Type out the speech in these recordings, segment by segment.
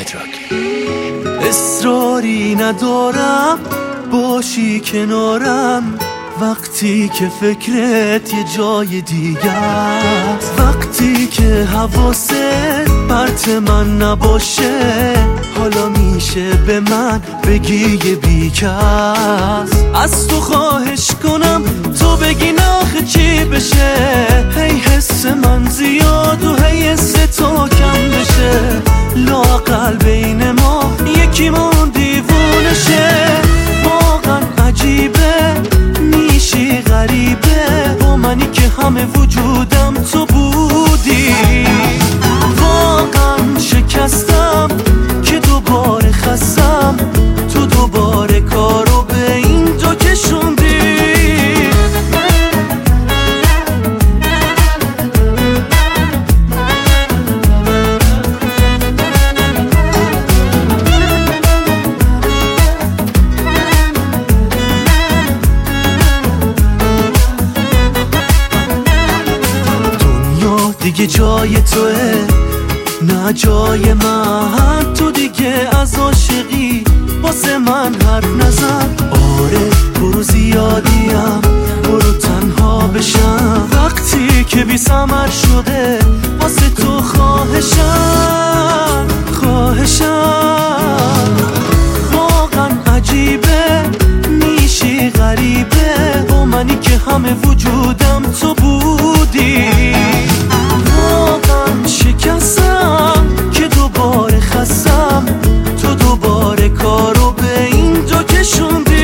اصراری ندارم باشی کنارم وقتی که فکرت یه جای دیگه است، وقتی که حواست پرت من نباشه حالا میشه به من بگی یه بیکس. از تو خواهش کنم تو بگی ناخه چی بشه، هی حس من زیاد و هی حس تو کم بشه، لااقل بین ما یکیمون دیوونه شه. واقعا عجیبه میشی غریبه با منی که همه وجودم تو بودی. واقعا شکستم که دوباره خستم، تو دوباره کارو به این جا کشوندی. دیگه جای توه نه جای من، تو دیگه از عاشقی واسه من حرف نزن. آره برو زیادیم برو تنها بشم، وقتی که بی ثمر شده واسه تو خواهشم. واقعا عجیبه میشی غریبه با منی که همه وجودم تو بودی. واقعا شکستم که دوباره خستم، تو دوباره کارو به این جا کشوندی.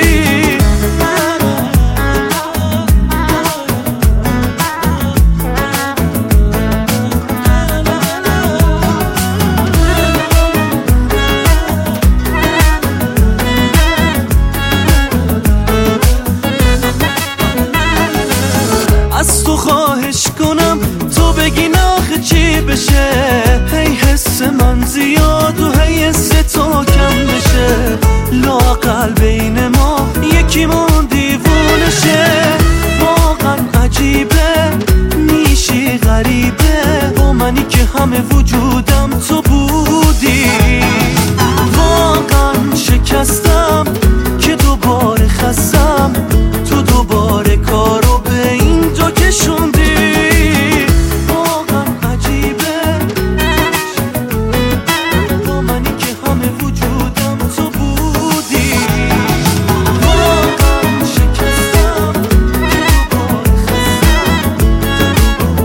از تو خواهش کنم تو بگی ناخه چی بشه، هی حس من زیاد و هی حس تو کم بشه، لااقل بین ما یکیمون دیوونه شه. واقعا عجیبه میشی غریبه با منی که همه وجودم تو بودی. واقعا شکستم که دوباره خستم، تو دوباره کارو به این جا کشوندی.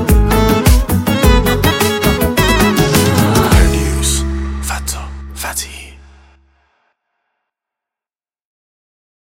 Fatih.